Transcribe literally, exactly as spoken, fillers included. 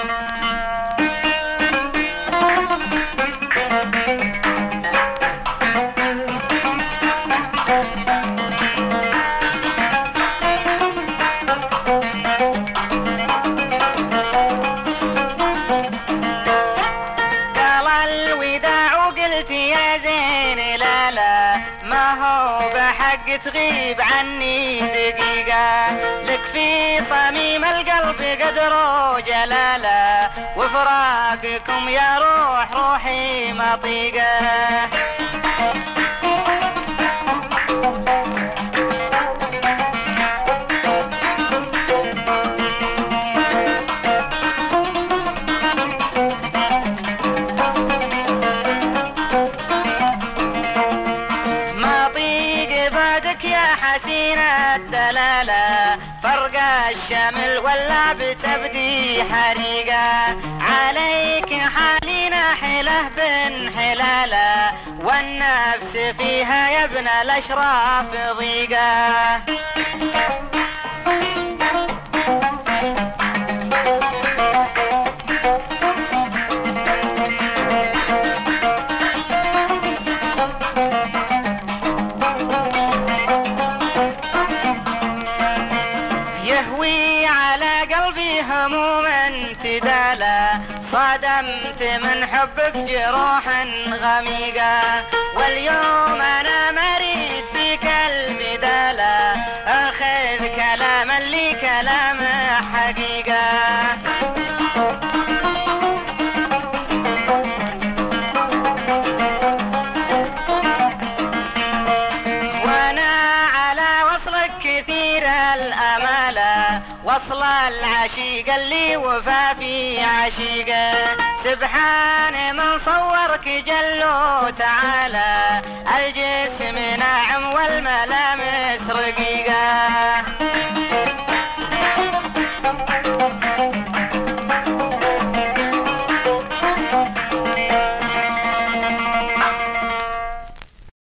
تغيب عني دقيقة لك في صميم القلب قدر وجلالة وفراقكم يا روح روحي مطيقة. حسينة الدلالة فرق الشمل ولا بتبدي حريقة عليك حالينا حله بن حلالة والنفس فيها يا ابن الأشراف ضيقة. يهوي على قلبي هموم امتدالا صدمت من حبك جروح غميقة واليوم أنا مريض فيك البدالة أخذ كلاما لي كلام حقيقة. وصل العشيق اللي وفى في عشيقه سبحان من صورك جل وتعالى الجسم ناعم والملامس رقيقه.